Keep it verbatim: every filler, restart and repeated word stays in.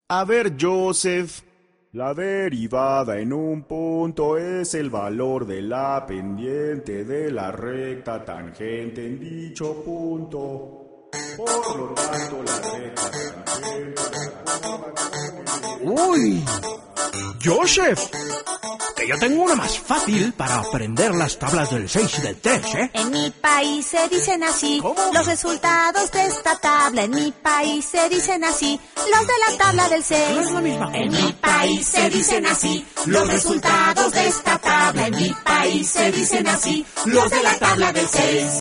A ver, Joseph, la derivada en un punto es el valor de la pendiente de la recta tangente en dicho punto. Por lo tanto, la recta tangente... ¡Uy! ¡Joseph! Que yo tengo una más fácil para aprender las tablas del seis y del tres, ¿eh? En mi país se dicen así. ¿Cómo? Los resultados de esta tabla. En mi país se dicen así. Los de la tabla del seis. No es la misma. En mi país se dicen así. Los resultados de esta tabla. En mi país se dicen así. Los de la tabla del seis.